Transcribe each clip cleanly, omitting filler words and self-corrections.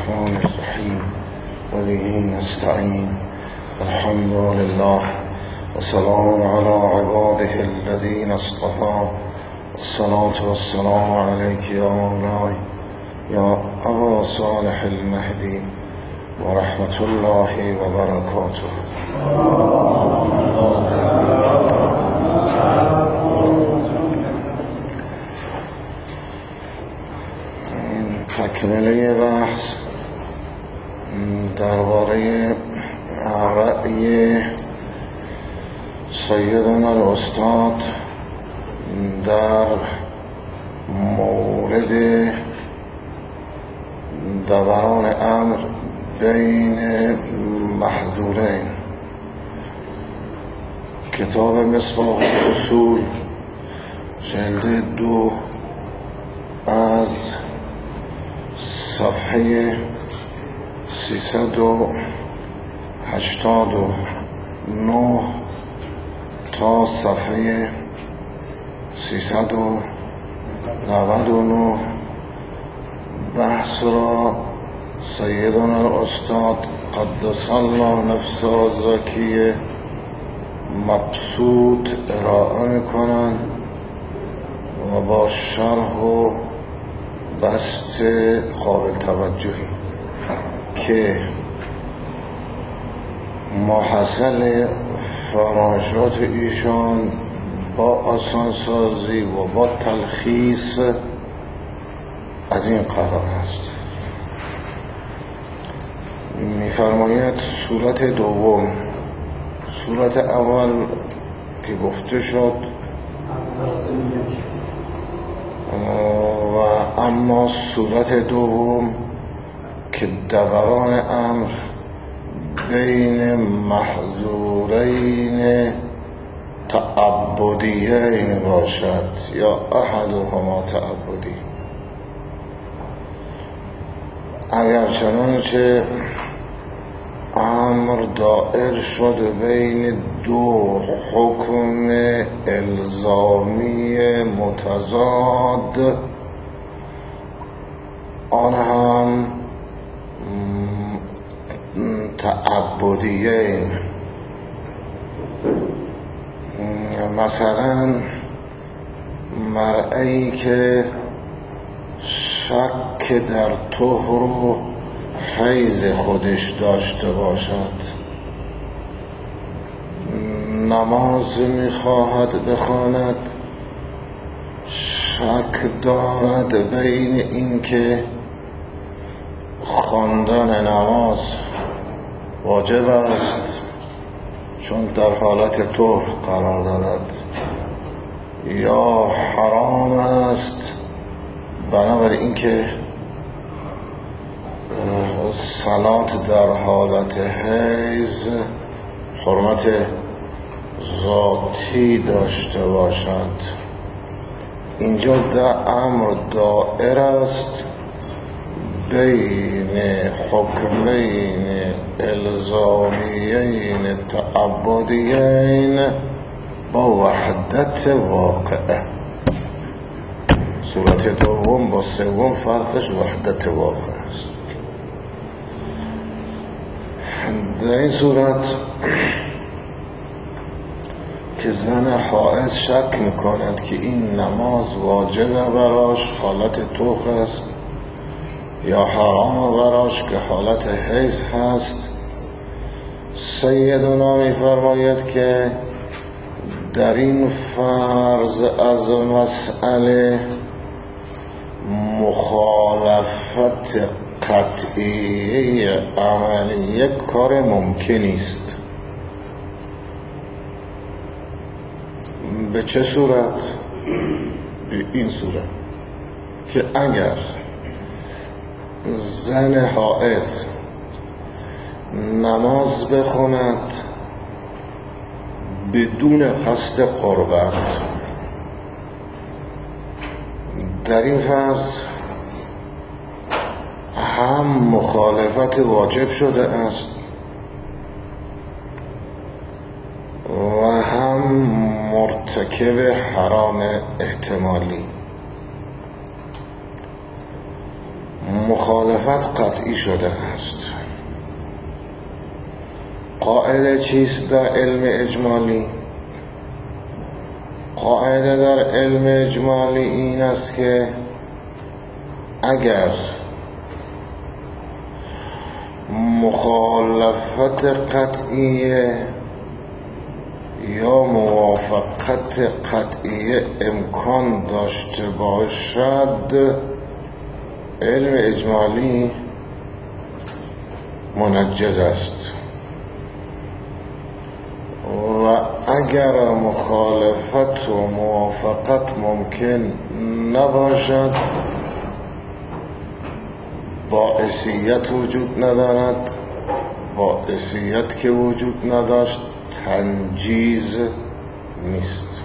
الرحمن الرحیم و به نستعین الحمد لله و سلام علی عباده الذین اصطفى الصلاة والسلام علیک یا مولاي یا ابا صالح المهدی و رحمت الله و برکاته. تکمله بحث درباره رأی سیدنا الاستاد در مورد دوران امر بین محظورین، کتاب مصباح الاصول جلد 2 از صفحه 389 تا صفحه 399 بحث را سیدنا الاستاد قدس الله نفسه الزکیه مبسوط ارائه میکنند و با شرح و بسط قابل توجهی که محصل فرمایشات ایشان با آسانسازی و با تلخیص از این قرار است. می‌فرماید صورت دوم، صورت اول که گفته شد و اما صورت دوم که دوران امر بین محظورین تعبدیین باشد یا احدهما تعبدی، اگر چنانچه امر دائر شد بین دو حکم الزامی متضاد، آن هم تعبدیین، مثلا مرئی که شک در طهر و حیض خودش داشته باشد، نماز میخواهد بخواند، شک دارد بین این که خواندن نماز واجب است چون در حالت طهر قرار دارد یا حرام است بنابراین اینکه صلات در حالت حیض حرمت ذاتی داشته باشد. اینجا در امر دائر است بین حکمین الزامیین تعبدیین با وحدت واقعه. صورت دوم با سوم فرقش وحدت واقع است. در این صورت که زن حائض شک میکند که این نماز واجب براش حالت طهر است یا حرام براش که حالت حیض هست، سیدنا میفرماید که در این فرض از مسئله مخالفت قطعی عملی کار ممکنی است. به چه صورت؟ به این صورت که اگر زن حائض نماز بخواند بدون قصد قربت، در این فرض هم مخالفت واجب شده است و هم مرتکب حرام احتمالی. مخالفت قطعی شده است. قاعده چیست در علم اجمالی؟ قاعده در علم اجمالی این است که اگر مخالفت قطعیه یا موافقت قطعیه امکان داشته باشد، علم اجمالی منجز است و اگر مخالفت و موافقت ممکن نباشد، باعثیت وجود ندارد. باعثیت که وجود نداشت تنجیز نیست.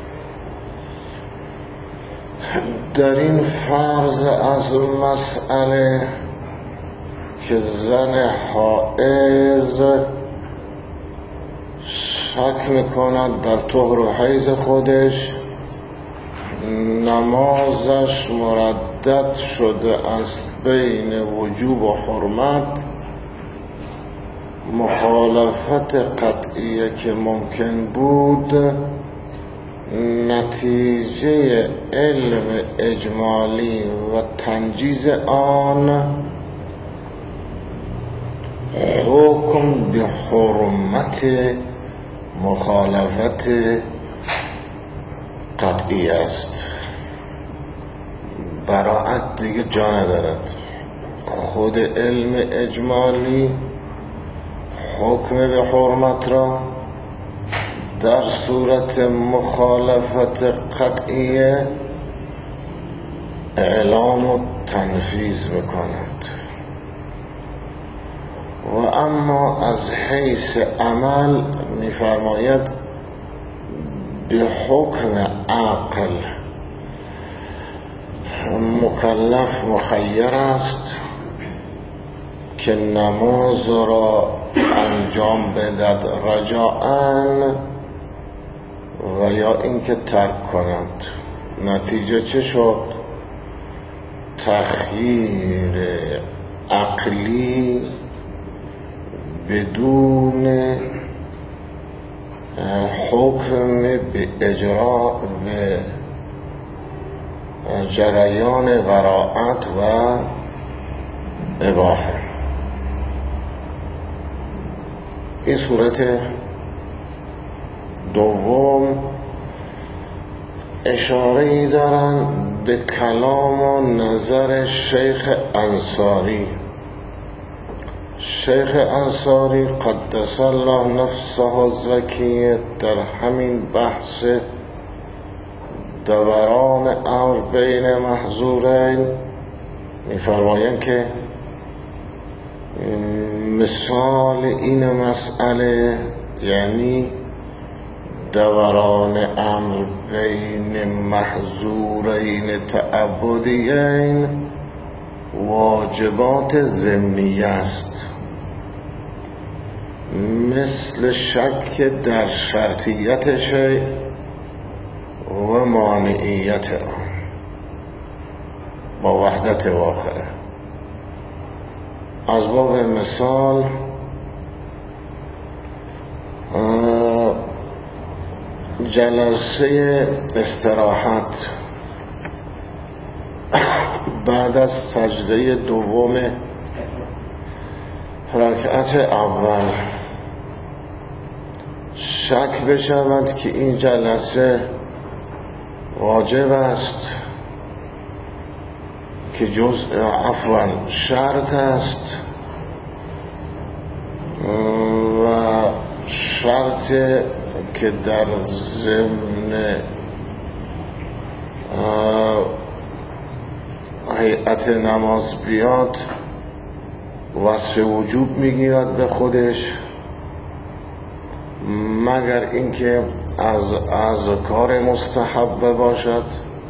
در این فرض از مسئله که زن حائض شک میکند در طهر و حیض خودش، نمازش مردد شده از بین وجوب و حرمت، مخالفت قطعیه که ممکن بود نتیجه علم اجمالی و تنجیز آن حکم به حرمت مخالفت قطعی است. براعت دیگه جا ندارد. خود علم اجمالی حکم به حرمت را در صورت مخالفت قطعیه اعلام و تنفیذ میکند و اما از حیث عمل میفرماید به حکم عقل مکلف مخیر است که نماز را انجام بدهد رجاءً و یا اینکه ترک کند. نتیجه چه شد؟ تخییر عقلی بدون حکم به اجراء به جریان براعت و اباحه. این صورت دوم اشاره‌ای دارن به کلام و نظر شیخ انصاری. شیخ انصاری قدس الله نفسه الزکیه در همین بحث دوران امر بین محظورین می‌فرمایند که مثال این مسئله، یعنی دوران امر بین محظورین تعبدیین، واجبات ضمنیه است، مثل شک در شرطیت شیء و مانعیت آن با وحدت واقعه. از باب مثال جلسه استراحت بعد از سجده دوم رکعت اول شک بشود که این جلسه واجب است که عفوا شرط است و شرط که در ضمن هیئت نماز بیاد وصف وجوب میگیرد به خودش، مگر اینکه از اذکار مستحب باشد.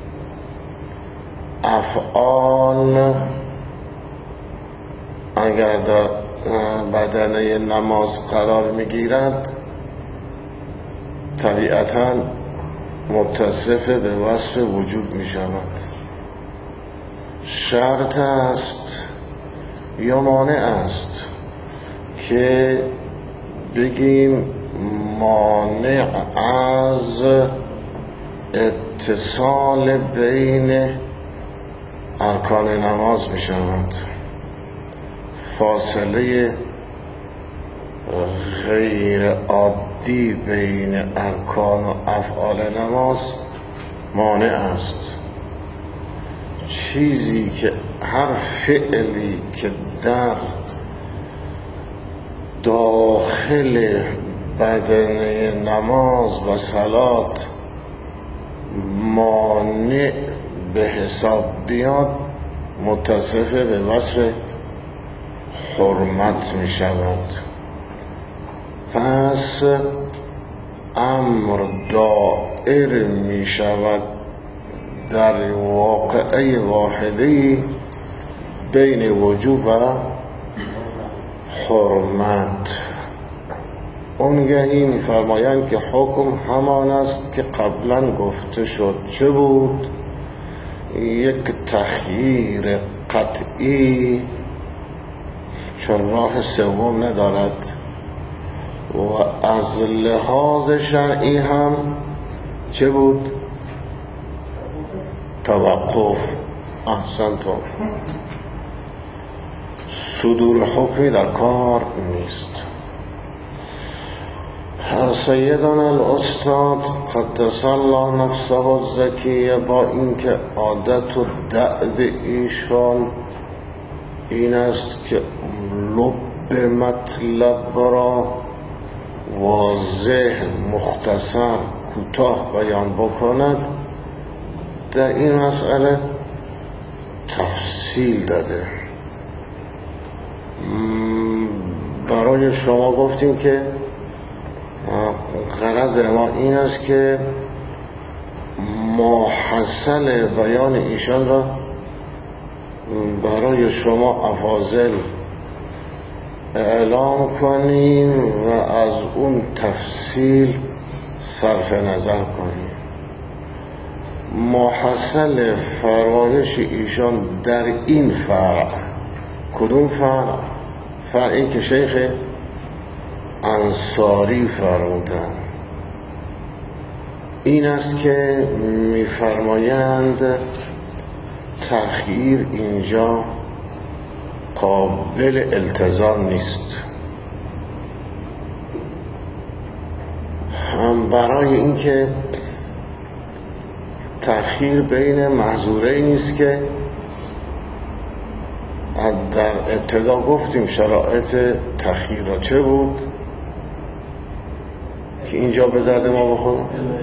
افعال اگر در بدنه نماز قرار میگیرد طبیعتاً متصف به وصف وجوب می شود. شرط است یا مانع است که بگیم مانع از اتصال بین ارکان نماز می شود؟ فاصله غیر عادی بین ارکان و افعال نماز مانع است. چیزی که هر فعلی که در داخل بدنه نماز و صلات مانع به حساب بیاد متصف به وصف حرمت می شود. پس امر دائر می شود در واقعه واحدی بین وجوب و حرمت. اونگهی می فرمایند که حکم همان است که قبلا گفته شد. چه بود؟ یک تخییر قطعی، چون راه سوم ندارد، و از لحاظ شرعی هم چه بود؟ توقف. احسنتم. صدور حکمی در کار نیست. سیدنا الاستاد قدس الله نفسه الزکیه با اینکه عادت و دأب ایشان این است که لب مطلب را واضح، مختصر، کوتاه بیان بکند، در این مسئله تفصیل داده. برای شما گفتیم که غرض ما این است که ماحصل بیان ایشان را برای شما افاضل اعلام کنیم و از اون تفصیل صرف نظر کنیم. ماحصل فرمایش ایشان در این فرع، کدوم فرع؟ فرعی که شیخ انصاری فرمودند، این است که می‌فرمایند تأخیر اینجا قابل التزام نیست. هم برای اینکه تأخیر بین محظورین نیست که در ابتدا گفتیم شرایط تأخیر را چه بود که اینجا به درد ما بخوره.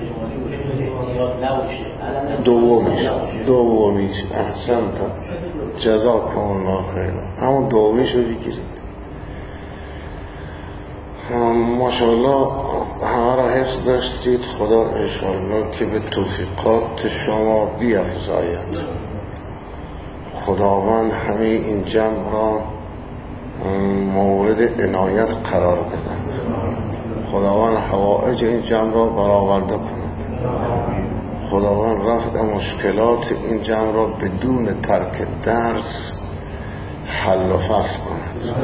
دومیش احسنت، جزاکم الله خیر، همون دومیش رو بگیرید. ماشاءالله همه را حفظ داشتید. خدا انشاءالله که به توفیقات شما بیفزاید. خداوند همه این جمع را مورد عنایت قرار بدهد. خداوند حوائج این جمع را برآورده کند. خداوند رفع مشکلات این جمع را بدون ترک درس حل و فصل کند.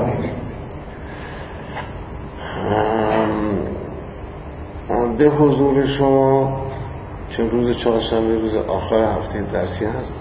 به حضور شما، چون روز چهارشنبه روز آخر هفته درسی هست،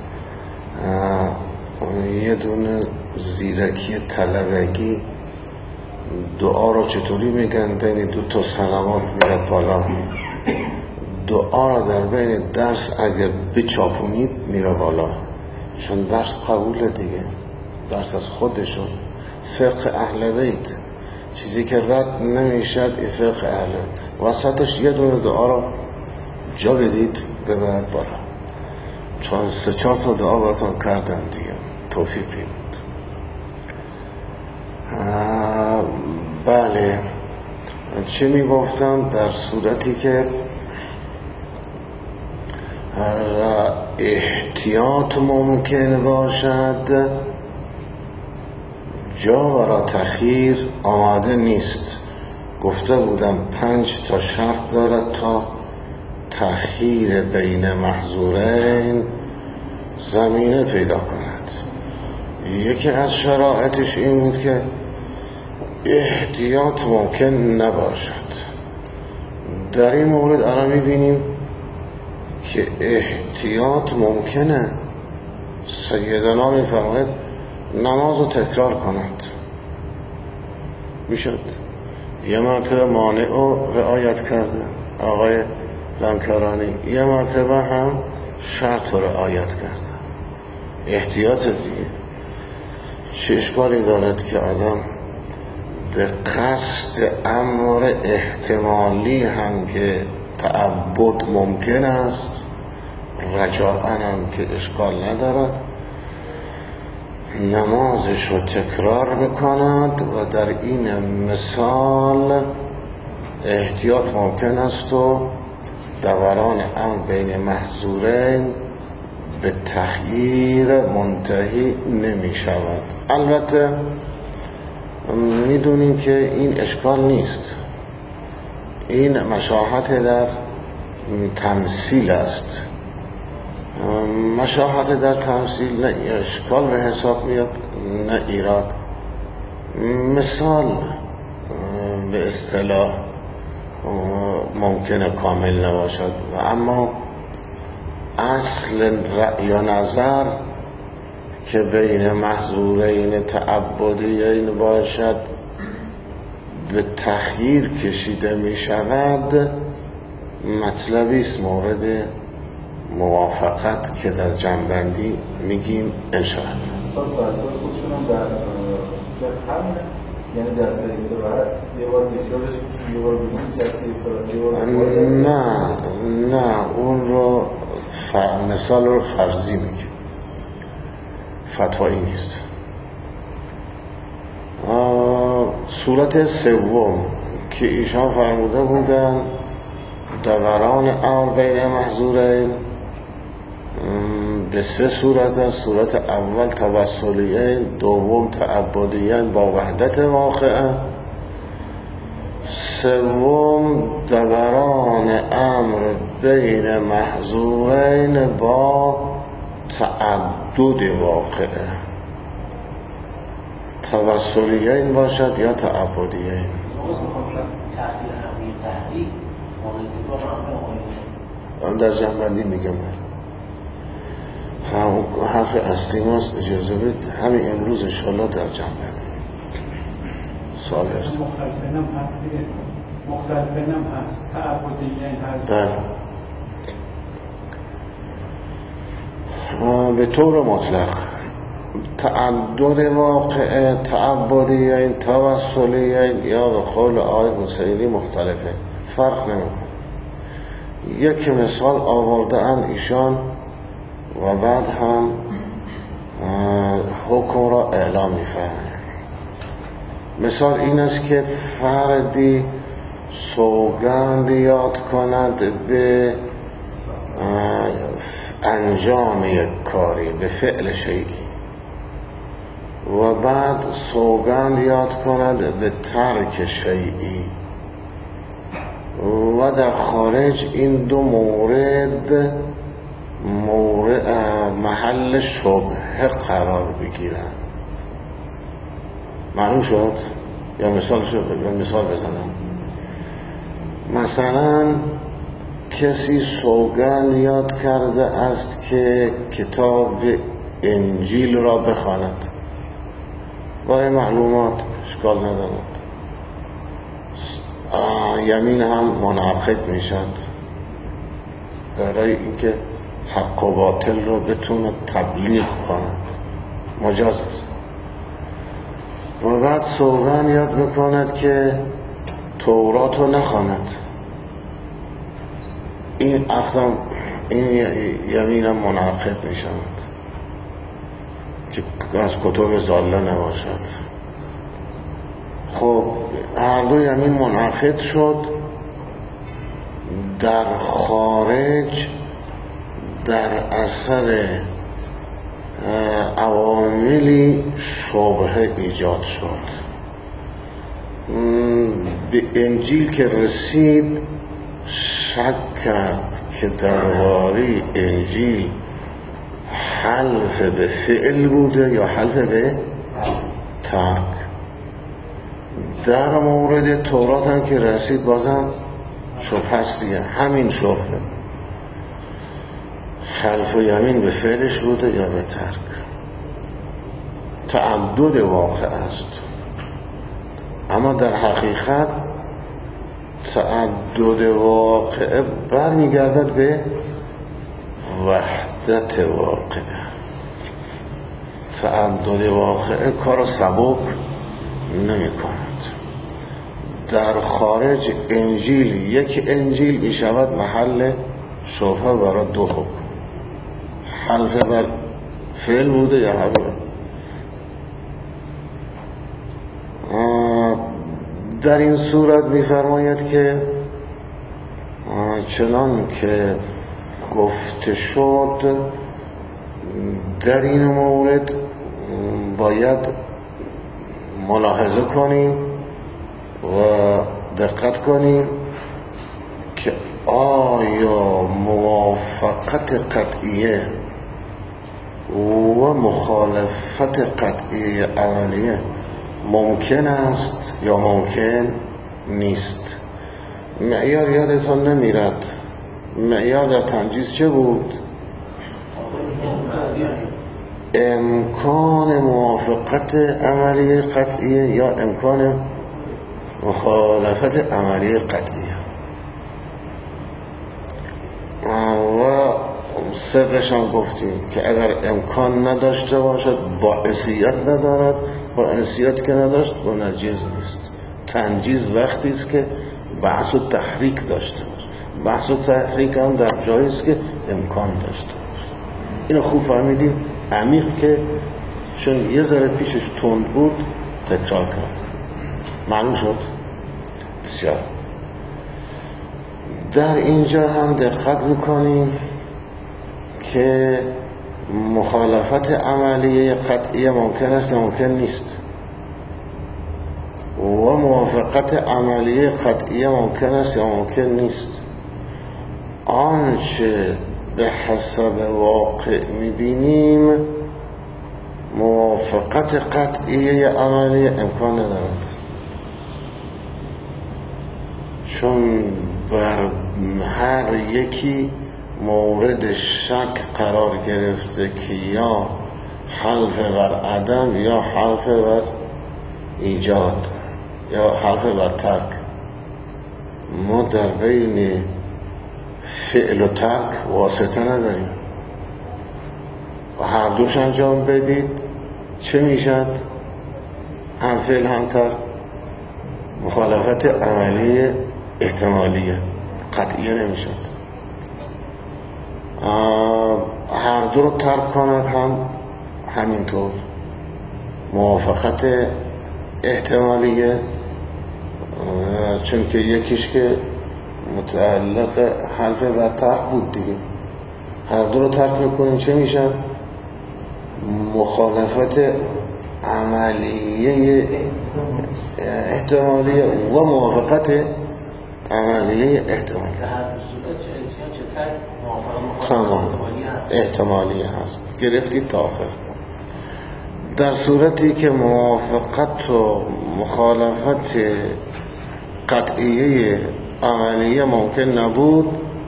یه دونه زیرکی طلبگی دعا را چطوری میگن بین دو تا سلامات میاد بالا. دعا را در بین درس اگر بچاپونید میره بالا، چون درس قبول دیگه، درس از خودشون. فقه اهل بیت چیزی که رد نمیشد، این فقه اهل وسطش یه دونه دعا را جا بدید ببرد بالا، چون 3-4 تا دعا براتون کردم دیگه. توفیق بود. بله، چه میگفتم؟ در صورتی که احتیاط ممکن باشد، جا برای تأخیر آماده نیست. گفته بودم 5 تا شرط دارد تا تأخیر بین محظورین زمینه پیدا کند. یکی از شرایطش این بود که احتیاط ممکن نباشد. در این مورد الان میبینیم که احتیاط ممکنه. سیدنا میفرماید نماز رو تکرار کند. میشد یه مرتبه مانع رو رعایت کرده آقای لنکرانی، یه مرتبه هم شرط رو رعایت کرده. احتیاط دیگه. چه اشکالی دارد که آدم به قصد امر احتمالی هم که تعبد ممکن است، رجاءً هم که اشکال ندارد، نمازش رو تکرار بکند و در این مثال احتیاط ممکن است و دوران امر بین محظورین به تخییر منتهی نمی شود. البته میدونیم که این اشکال نیست، این مشاهد در تمثیل است. مشاهد در تمثیل نه اشکال به حساب میاد نه ایراد. مثال به اصطلاح ممکنه کامل نباشد، و اما اصل رأی و نظر که بین محظورین تعبدیین باشد به تخییر کشیده می شود، مطلبی است مورد موافقت که در جنبندی میگیم انشاءالله. یعنی جلسه استراحت یه بار تکرارش یه بار بدون جلسه استراحت نه اون رو مثال رو فرضی میگه، فتوایی نیست. صورت سوم که ایشان فرموده بودن دوران امر بین محظورین به سه صورت است. صورت اول توسلیین، دوم تعبدیین با وحدت واقعه، سوم دوران امر بین محظورین با تعدد واقعه، توسلیین باشد یا تعبدیین. در جنبندی میگم حرف اصلی ماست، اجازه بید همین امروز انشاءالله در جنبندی سوال هست. مختلفینم هست، تعبدیین هست. بله، به طور مطلق تعدد واقعه، تعبدیین، توسلیین یا به قول آقای حسینی مختلفه، فرق نمیکنه. یک مثال آورده ان ایشان و بعد هم حکم را اعلام می‌فرمایند. مثال این است که فردی سوگند یاد کند به انجام یک کاری، به فعل شیئی، و بعد سوگند یاد کند به ترک شیئی، و در خارج این دو مورد محل شبهه قرار بگیرن. معلوم شد؟ یا مثال بزنم. مثلا کسی سوگند یاد کرده است که کتاب انجیل را بخواند، برای معلومات اشکال ندارد، یمین هم منعقد می شد برای اینکه حق و باطل رو بتونه تبلیغ کند، مجاز است. و بعد سوگند یاد میکند که تورات رو نخواند، این عقدم، این یمینم منعقد می شود که از کتب ضاله نباشد. خب هر دو یمین منعقد شد، در خارج در اثر عواملی شبهه ایجاد شد. به انجیل که رسید شک کرد که درباره انجیل حلف به فعل بوده یا حلف به ترک. در مورد تورات هم که رسید بازم شبهه است دیگه، همین شبهه، حلف و یمین به فعلش بوده یا به ترک. تعدد واقع است، اما در حقیقت تعدد واقع برمیگردد به وحدت واقع. تعدد واقع کار سبک نمی کند. در خارج انجیل یک انجیل می شود محل شبهه برای دو حکم، حلف بر فعل بوده یا حلف. در این صورت می فرماید که چنان که گفته شد در این مورد باید ملاحظه کنیم و دقت کنیم که آیا موافقت قطعیه و مخالفت قطعی عملیه ممکن است یا ممکن نیست. معیار یادتون نمیرد، معیار در تنجیز چه بود؟ امکان موافقت عملی قطعیه یا امکان مخالفت عملی قطعیه. و سرش هم گفتیم که اگر امکان نداشته باشد باعثیت ندارد، باعثیت که نداشت منجز نیست. تنجیز وقتی است که بحث و تحریک داشته باشه، بحث و تحریک هم در جایی است که امکان داشته باشه. اینو خوب فهمیدیم، عمیق، که چون یه ذره پیشش تند بود تکرار کرد، معلوم شد. بسیار در اینجا هم دقت میکنیم که مخالفت عملیه قطعیه ممکن است ممکن نیست و موافقت عملیه قطعیه ممکن است یا ممکن نیست. آنچه به حسب واقع میبینیم موافقت قطعیه عملیه امکان ندارد، چون بر هر یکی مورد شک قرار گرفته که یا حلف بر عدم یا حلف بر ایجاد یا حلف بر ترک. ما در بین فعل و ترک واسطه نداریم و هر دوش انجام بدید چه میشد؟ هم فعل هم ترک. مخالفت عملی احتمالیه، قطعیه نمیشد. هر دو رو ترک کند هم همینطور. موافقت احتمالیه چون که یکیش که متعلق حلف بر ترک بود دیگه، هر دو رو ترک میکنیم چه میشن؟ مخالفت عملیه احتمالیه و موافقت عملیه احتمالیه. تمام احتمالیه هست. گرفتید تا آخر. در صورتی که موافقت و مخالفت قطعیه عملیه ممکن نبود،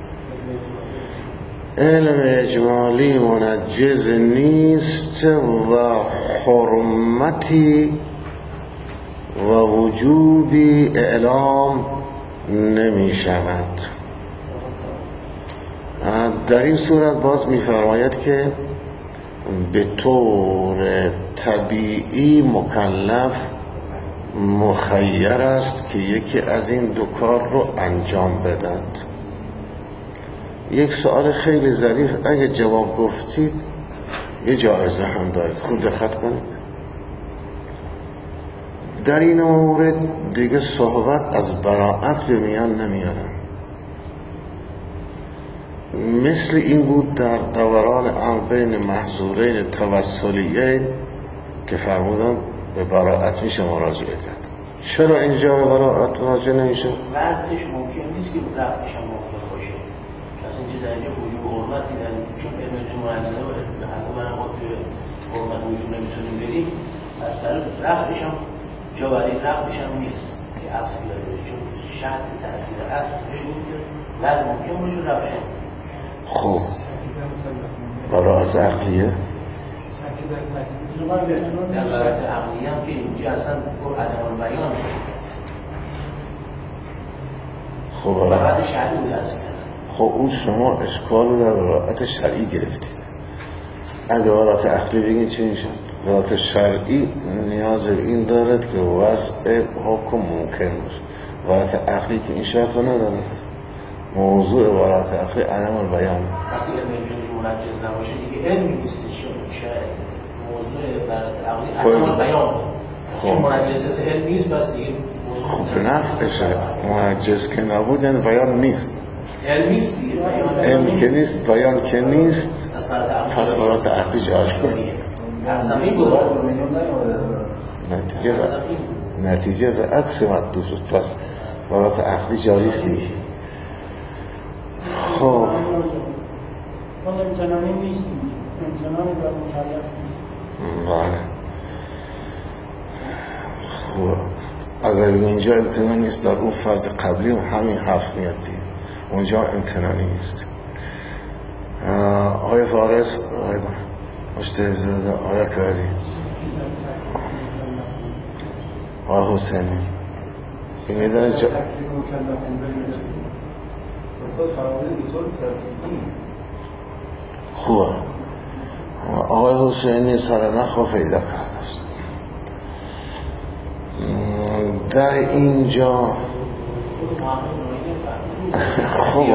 علم اجمالی منجز نیست و حرمتی و وجوبی اعلام نمی شود. در این صورت باز می فرماید که به طور طبیعی مکلف مخیر است که یکی از این دو کار رو انجام بدهد. یک سوال خیلی ظریف، اگه جواب گفتید یه جایزه هم دارید، خوب دقت کنید. در این مورد دیگه صحبت از براءت به میان نمیارم. مثل این بود در دوران امر بین محظورین توسلیه که فرمودن به براءت میشه مراجعه کرد. چرا اینجا به براءت مراجعه نمیشه؟ وضعش ممکن نیست که رفتش هم ممکن باشه، چون اینجا در اینجا وجود حرمتی در چون علم منزله و حق از برای رفعش هم جا برای رفعش هم نیست که اصل داره، چون شرط تأثیر اصل این که وضع ممکن باشه رفعش هم. خب براعت عقلیه در براعت عقلیه هم که اینجا اصلا عدم البیان خب براعت شرعی بوده اصلا. خب اون شما اشکال رو در براعت شرعی گرفتید. اگه براعت عقلی بگین چی میشن؟ براعت شرعی نیاز این دارد که وضع حکم ممکن باشه. براعت عقلی که این شرط رو ندارد. موضوع براعت عقلی عدم البیانه. وقتی علم منجز نباشه دیگه علمی نیستش، موضوع براعت عقلی عدم البیان. چون منجز علم نیست بس دیگه. خب نفعشه منجز که نبود یعنی بیان نیست. علم نیست دیگه. علم که نیست بیان که نیست پس براعت عقلی جاری نتیجه و عکس مطلوب شد، پس براعت عقلی جاری است دیگه. خب اون امتنانی نیست، امتنانی بر مکلف نیست. بله. خب اگر اینجا امتنان نیست در اون فرض قبلی همین حرف میاد دیگه، اونجا امتنانی نیست. آقای فارس، آقای مجتهد، آقای کاری، آقای حسینی اینه داره جا خوبه. آقای حسینی سرنخ و پیدا کرده است. در اینجا خب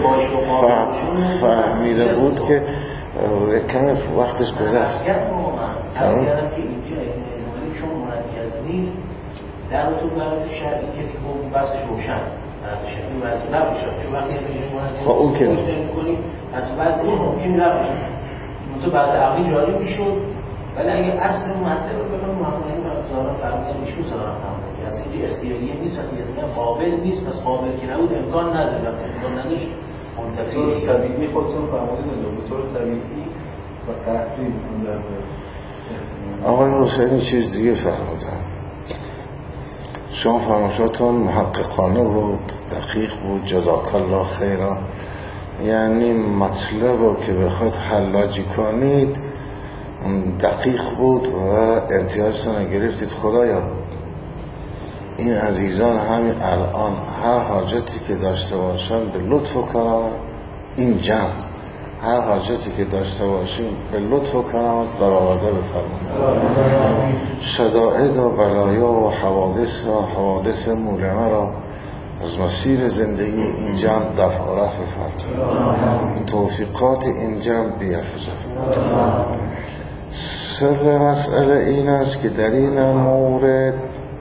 فهمیده بود که کمی وقتش گذشت. فرمون کردم که اینجا چون مرکز نیست در تو برات شرعی که دیگه بحثش روشن برات شرعی واسه نباشه، چون وقتی اینجا مرکز اون که می‌کنی پس بعضی ممکن نباشه تو بعد عقلی جاری میشد، ولی اگه اصل مطلب رو بگم معمولی مقدارا فرمودن ایشون زدن که اصلا اینجا اختیاریه نیست، وقتی قابل نیست پس قابل که نبود امکان نداره، وقتی امکان نداشت منتفی طبیعی خودتون فرمودید به طور طبیعی و قهری منظر آقای حسینی چیز دیگه فرمودن. شما فرمایشاتون محققانه بود، دقیق بود، جزاک الله خیرا. یعنی مطلب رو که بخواید حلاجی کنید دقیق بود و امتیازتون رو گرفتید. خدایا این عزیزان همین الان هر حاجتی که داشته باشن به لطف و کرامت، این جمع هر حاجتی که داشته باشیم به لطف و کرامت برآورده بفرمایید. شدائد و بلایا و حوادث مولمه را از مسیر زندگی این جمع دفع و رفع فرمایید. توفیقات این جمع بیفزه. سر مسئله این است که در این مورد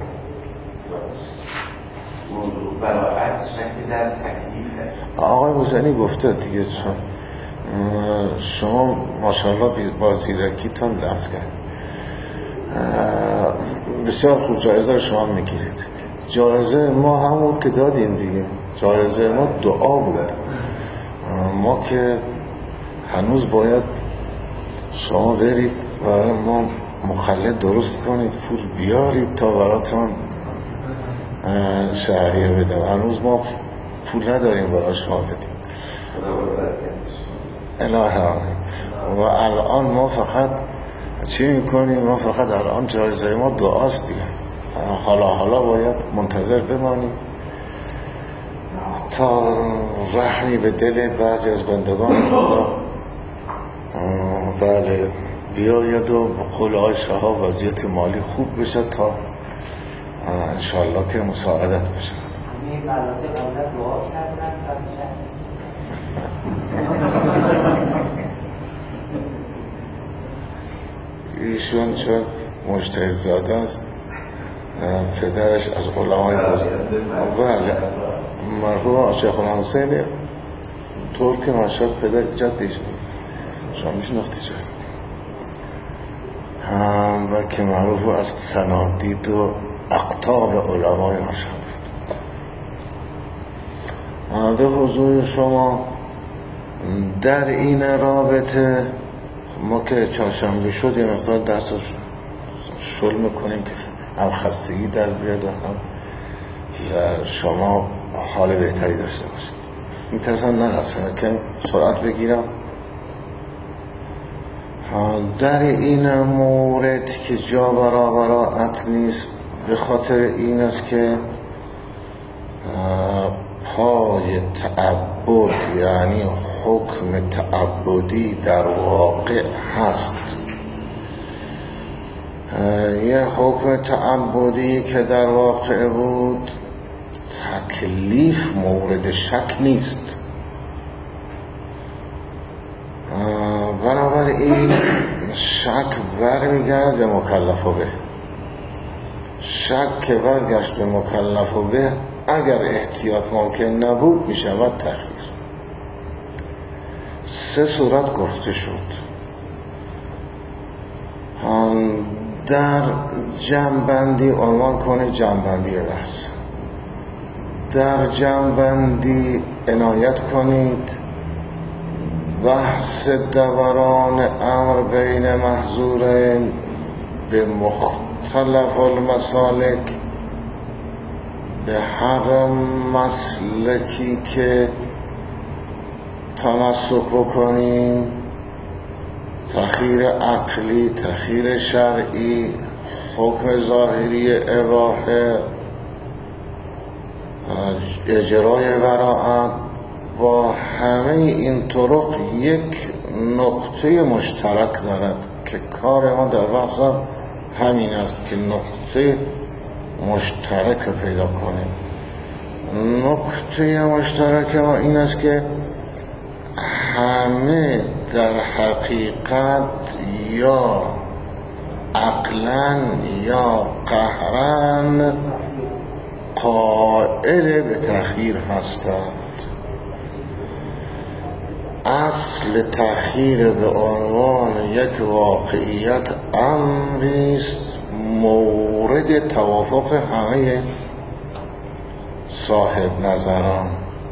براعت شک در تکلیفه. آقای حسینی گفته دیگه، چون شما ماشاءالله با زیرکیتان لحظ کرد. بسیار خوب جایزه رو شما میگیرید. جایزه ما هم بود که دادیم دیگه. جایزه ما دعا بود. ما که هنوز باید شما برید برای ما مخلط درست کنید، پول بیارید تا براتون شهریه بدم. هنوز ما پول نداریم برای شما بدیم. الهی آمین. و الان ما فقط چی میکنیم؟ ما فقط الان جایزه ما دعاست دیگه. حالا باید منتظر بمانیم تا رحمی به دل بعضی از بندگان خدا بله بیاید و به قول آقای شهاب وضعیت مالی خوب بشه تا انشاءالله که مساعدت بشه. همه بلاجه قبلا دعا کردن ایشون چون مجتهد زاده است، پدرش از علمای بزرگ بله مرحوم شیخ الحسینی ترک مشهد پدر جدیشون شما میشناختی جد و که معروف از سنادید و اقطاب علمای مشهد بود. به حضور شما در این رابطه ما که چهارشنبه شد یه مقدار درس شل میکنیم که هم خستگی در بیاد و هم شما حال بهتری داشته باشید. میترسم نرسم که سرعت بگیرم. در این مورد که جا برا براعت نیست، به خاطر این است که پای تعبد یعنی حکم تعبدی در واقع هست. یه حکم تعبدی که در واقع بود، تکلیف مورد شک نیست. بنابراین شک برمیگرد به مکلف به. شک که برگشت به مکلف به، اگر احتیاط ممکن نبود می شود تأخیر. 3 صورت گفته شد. در جمع‌بندی عنوان کنید جمع‌بندی بحث. در جمع‌بندی عنایت کنید بحث دوران امر بین محظورین به مختلف المسالک، به هر مسلکی که تمسک بکنیم، تأخیر عقلی، تأخیر شرعی، حکم ظاهری اباحه، اجرای براعت، با همه این طرق یک نقطه مشترک دارد که کار ما در بحث همین است که نقطه مشترک پیدا کنیم. نقطه مشترک ما این است که همه در حقیقت یا عقلاً یا قهراً قائل به تأخیر هستند. اصل تأخیر به عنوان یک واقعیت امری است مورد توافق همه صاحب نظران.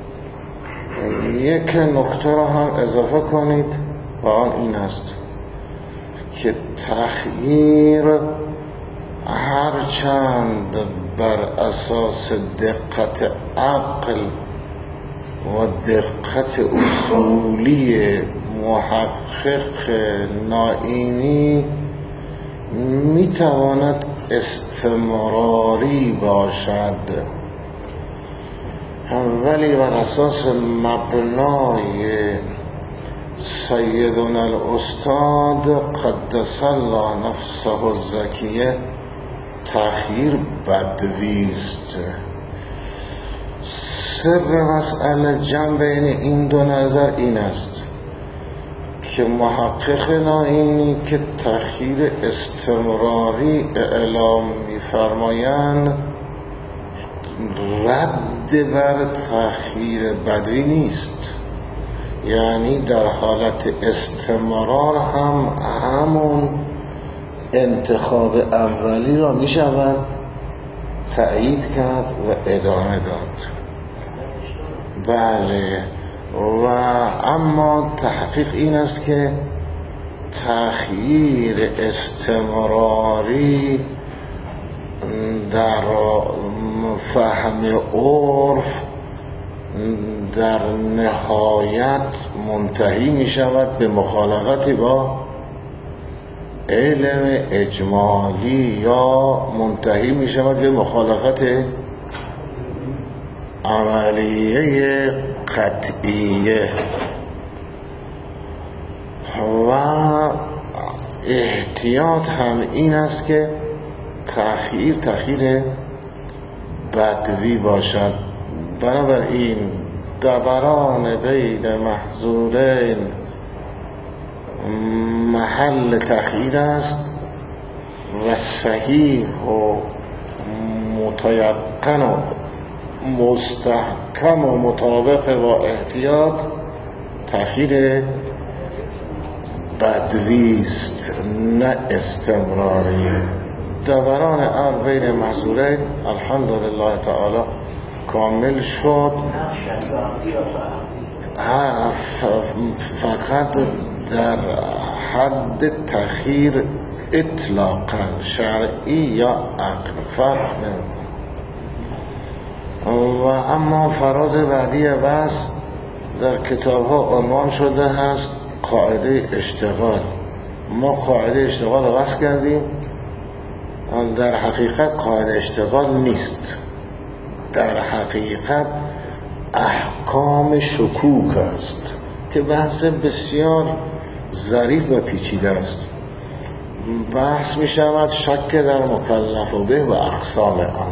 یک نکته را هم اضافه کنید و آن این است که تأخیر هرچند بر اساس دقت عقل و دقت اصولی محقق نائینی میتواند استمراری باشد، ولی بر اساس مبنای سیدنا الاستاد قدس الله نفسه الزکیه تأخیر بدویست. سر مسئله جمع بین این دو نظر این است که محقق نائینی که تأخیر استمراری اعلام می‌فرمایند رد بر تأخیر بدوی نیست، یعنی در حالت استمرار هم همون انتخاب اولی را می شود تأیید کرد و ادامه داد. بله، و اما تحقیق این است که تأخیر استمراری در فهم عرف در نهایت منتهی می شود به مخالفت با علم اجمالی یا منتهی می شود به مخالفت عملیه قطعیه. و احتیاط هم این است که تأخیر بدوی باشد. بنابراین دوران بین محظورین محل تأخیر است و صحیح و متیقن و مستحکم و مطابق با احتیاط تأخیر بدوی است، نه استمراری. دوران امر بین محظورین الحمدلله تعالی کامل شد. فقط در حد تأخیر اطلاقا شرعی یا عقل فرق نمیکنه. و اما فراز بعدی بحث در کتاب ها عنوان شده هست قاعده اشتغال. ما قاعده اشتغال رو بحث کردیم، در حقیقت قاعده اشتغال نیست، در حقیقت احکام شکوک است که بحث بسیار ظریف و پیچیده است. بحث می شود شک در مکلف به و اقسام آن.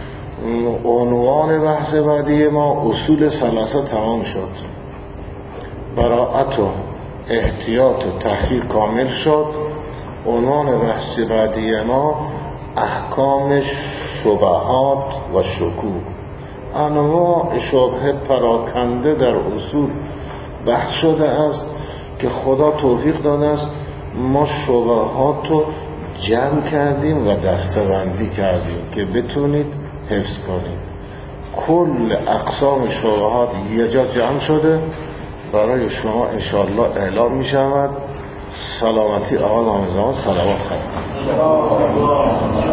عنوان بحث بعدی ما اصول ثلاثه تمام شد، براءت و احتیاط و تخییر کامل شد. عنوان بحث بعدی ما احکام شبهات و شکوک. انواع شبهه پراکنده در اصول بحث شده است که خدا توفیق داده است ما شبهات رو جمع کردیم و دسته‌بندی کردیم که بتونید حفظ کنید. کل اقسام شبهات یه جا جمع شده برای شما انشاءالله اعلام می شود. سلامتی آقا نامزمان صلوات ختم.